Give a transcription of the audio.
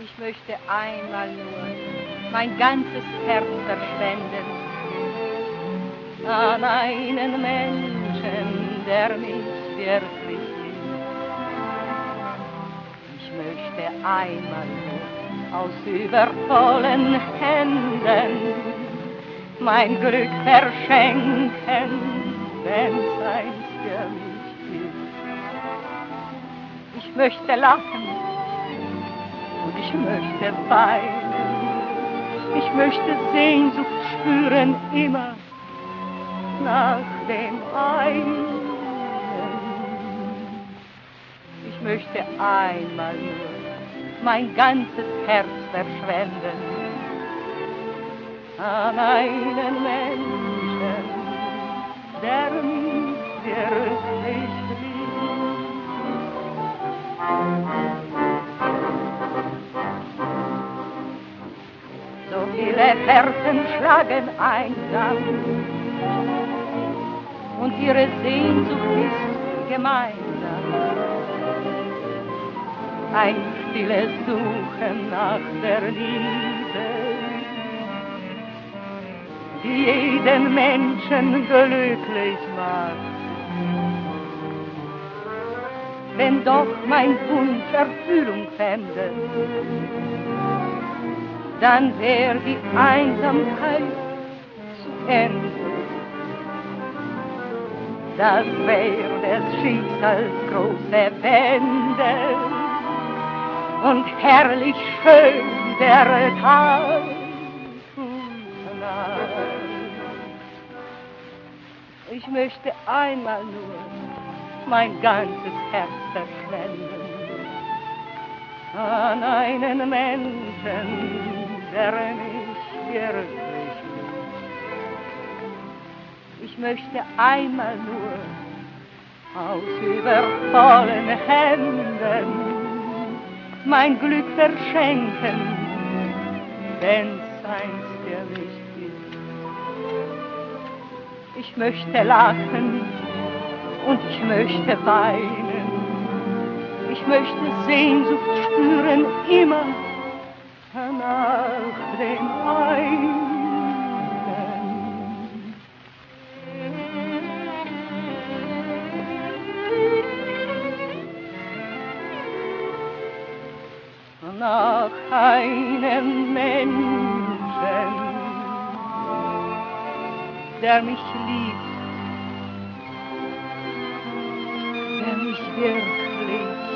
Ich möchte einmal nur mein ganzes Herz verschwenden an einen Menschen, der mich wirklich liebt. Ich möchte einmal nur aus übervollen Händen mein Glück verschenken, wenn's eins für mich gibt. Ich möchte lachen und ich möchte weinen, ich möchte Sehnsucht spüren immer nach dem einen. Ich möchte einmal nur mein ganzes Herz verschwenden an einen Menschen, der mich wirklich liebt. So viele Herzen schlagen einsam und ihre Sehnsucht ist gemeinsam. Ein stilles Suchen nach der Liebe, die jeden Menschen glücklich macht. Wenn doch mein Wunsch Erfüllung fände, dann wär die Einsamkeit zu Ende. Das wär des Schicksals große Wende und herrlich schön der Tag und Nacht. Ich möchte einmal nur mein ganzes Herz verschwenden an einen Menschen, der mich wirklich liebt. Ich möchte einmal nur aus übervollen Händen mein Glück verschenken, wenn's eins für mich gibt. Ich möchte lachen und ich möchte weinen, ich möchte Sehnsucht spüren immer nach dem einen. Nach einem Menschen, der mich liebt, der mich wirklich